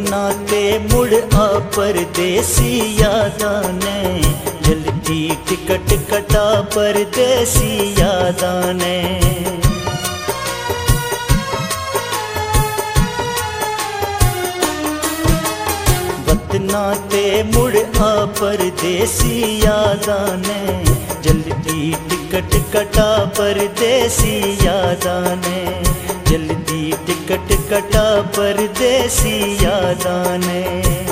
वतना ते मुड़ आ परदेसी यादां ने, जल्दी टिकट कटा परदेसी यादां ने। वतना ते मुड़ आ परदेसी यादां ने, जल्दी टिकट कटा परदेसी यादां ने, जल्दी टिकट कटा परदेसी यादां ने।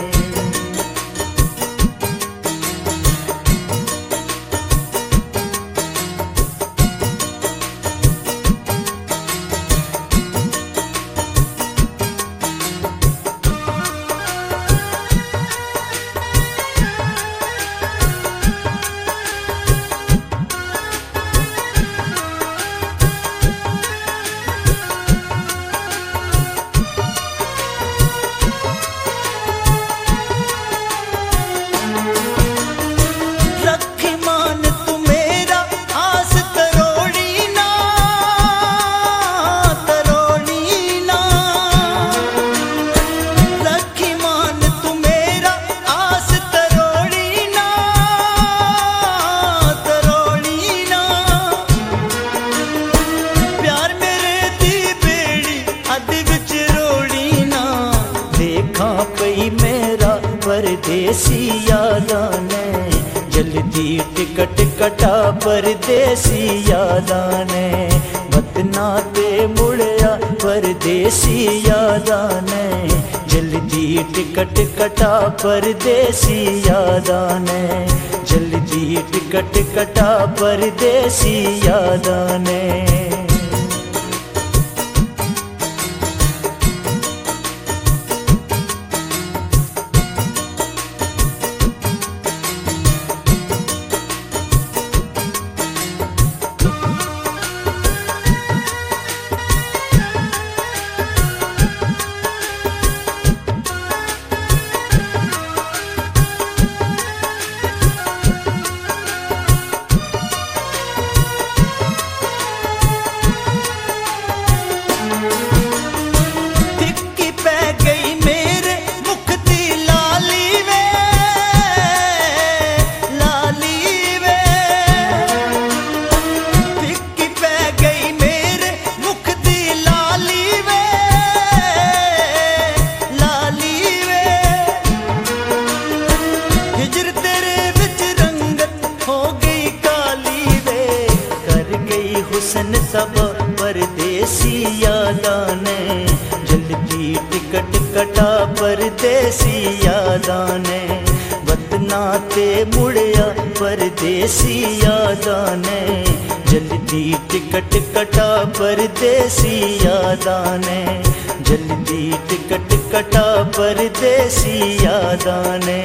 परदेसी यादां ने, जल्दी टिकट कटा परदेसी यादां ने। वतना ते मुड़या परदेसी यादां ने, जल्दी टिकट कटा परदेसी यादां ने, जल्दी टिकट कटा परदेसी यादां ने। हुस्न सब परदेसी यादां ने, जल्दी टिकट कटा परदेसी यादां ने। वतना ते मुड़या परदेसी यादां ने, जल्दी टिकट कटा परदेसी यादां ने, जल्दी टिकट कटा परदेसी यादां ने।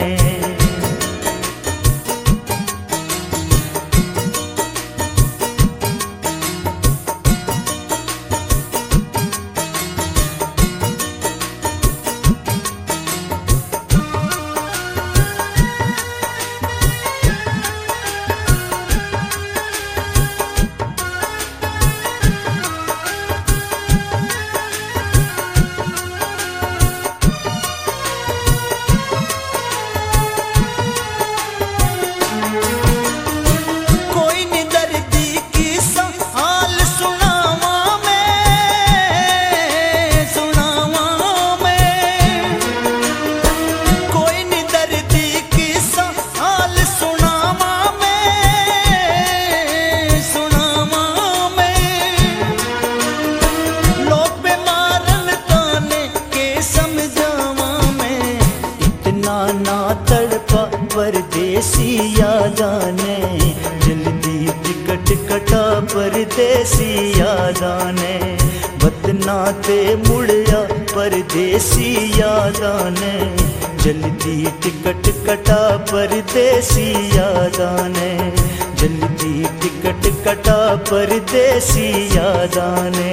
परदेसी यादां ने, जल्दी टिकट कटा परदेसी यादां ने। वतना ते मुड़या परदेसी यादां ने, जल्दी टिकट कटा परदेसी यादां ने, जल्दी टिकट कटा परदेसी यादां ने।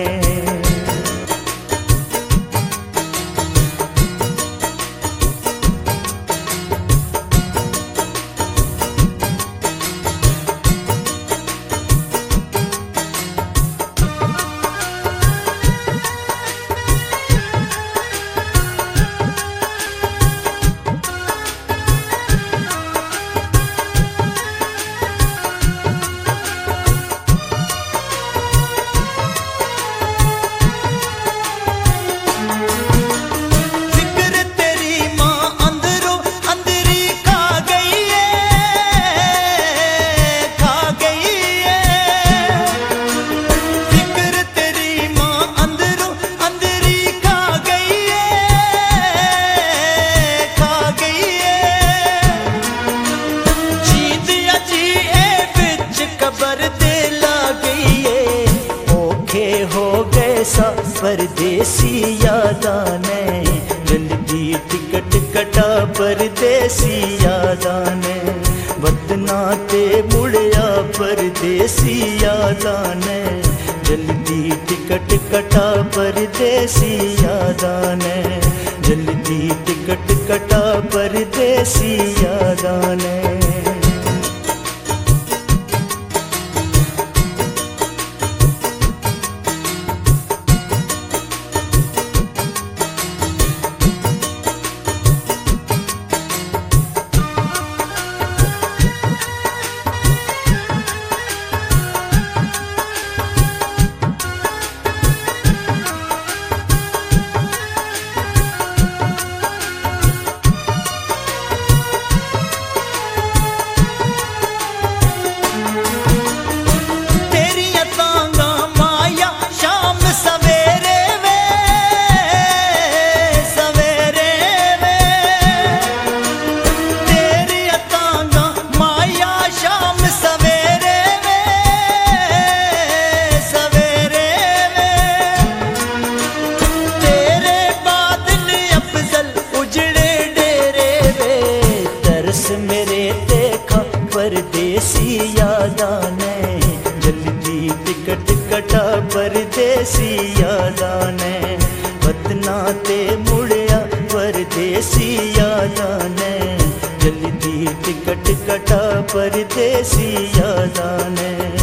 परदेसी यादा ने, जल्दी टिकट कटा परदेसी यादा ने, वतना ते मुड़िया परदेसी यादा ने, जल्दी टिकट कटा परदेसी यादा ने, जल्दी टिकट कटा परदेसी यादा ने। परदेसी यादा ने, जल्दी टिकट कटा परदेसी यादा ने, वतना ते मुड़िया परदेसी यादा ने, जल्दी टिकट कटा परदेसी यादा ने।